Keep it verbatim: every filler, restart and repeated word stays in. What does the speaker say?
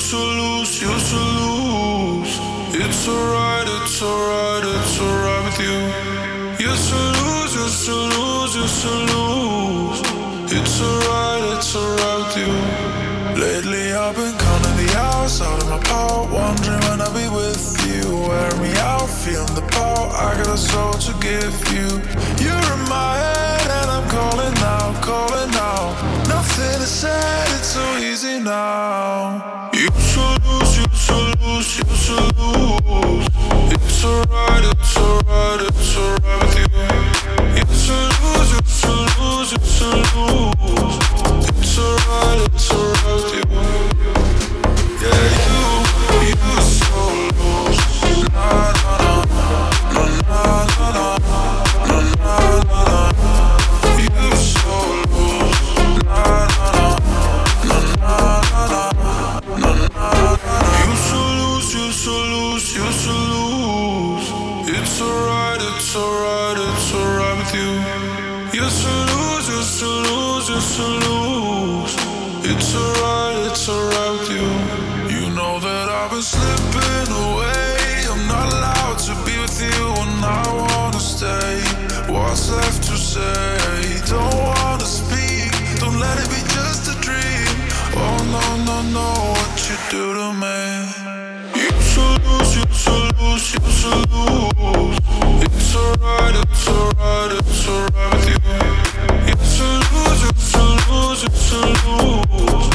to lose, used to lose. It's alright, it's alright, it's alright with you. Used to lose, used to lose, used to lose. It's alright, it's alright with you. Lately I've been counting the hours out of my power, wondering when I'll be with you. Wear me out, feeling the power, I got a soul to give you. You're in my head and I'm calling out, calling out. Nothing is said, it's so easy now. You to lose, you to lose, you to lose. It's alright, it's alright, it's alright with you. You to lose, you to lose, you to lose. It's alright, it's alright with you. Yeah, you, you so loose. Nah, nah, nah, nah, nah, nah, nah, nah, nah, nah. You so loose. Nah, nah, nah, nah, nah, nah, nah, nah. You so loose, you so loose, you so loose. It's alright, it's alright, it's alright with you. You so lose, you so lose, you so lose. It's alright, it's alright with you. You know that I've been slipping away. I'm not allowed to be with you when I wanna stay. What's left to say? Don't wanna speak. Don't let it be just a dream. Oh no, no, no, what you do to me. You so lose, you so lose, you so lose. It's alright, it's alright, it's alright with you. You so lose, you so lose, you so lose.